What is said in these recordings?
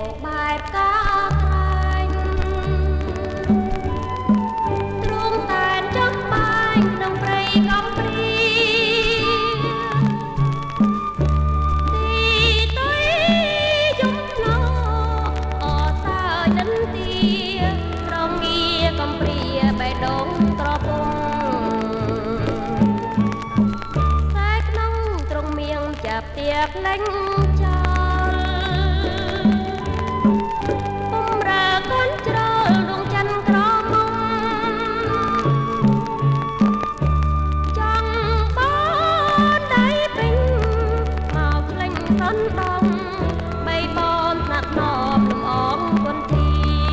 បែបកាក្រែងទ្រង់តែនចំបាញ់ក្នុងព្រៃកំព្រាទីទុយយំឡោអសើចិនទាត្រង់ងារកំព្រាបេះដូងត្រពុំខ្សែក្នុងទ្រង់មៀងចាប់ទៀបលេងចោលបំរើកូនជ្រលដួងច័ន្ទក្រមុំចង់បនដៃពេញមកលេងសនដំបីបនថ្នាក់ណបលំអងគុនធា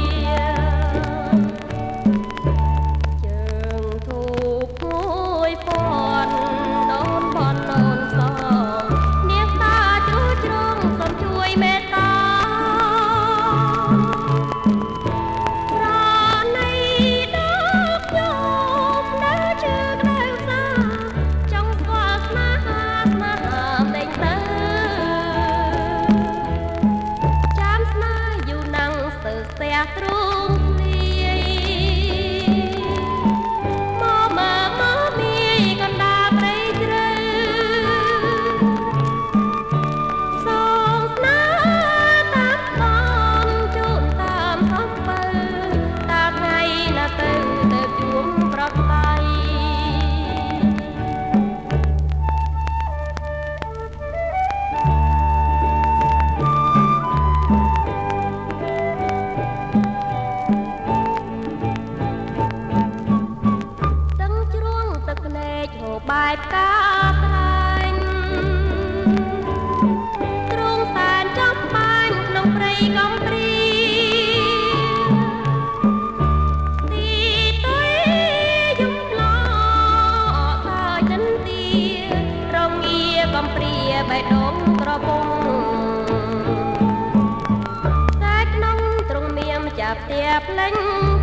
ជើងធូបមួយពាន់ដូនបនដូនសនាងតាជ្រុះជ្រងសូមជួយមេត្តាប្រណីដល់ខ្ញុំដែលជឿក្តៅសាចង់ស្គាល់ស្នេហាដេញទៅចាំស្នេហ៍យូរណាំងស្ទើរស្ទះទ្រូងធ្លាយមកមើលមាយកណ្ដាលព្រៃជ្រៅសងស្នេហ៍តាមបងជូនតាមសំពៅតាថ្ងៃណាទៅជួបប្រកបៃទឹកជ្រងទឹកភ្នែកហូរបែបកាក្រែងទ្រង់សែនចំបាញ់ក្នុងព្រៃកំព្រាទីទុយយំឡោអសើចិនទារងងារកំព្រាបេះដូងត្រពុំខ្សែក្នុងទ្រង់មៀងចាប់ទៀបលេង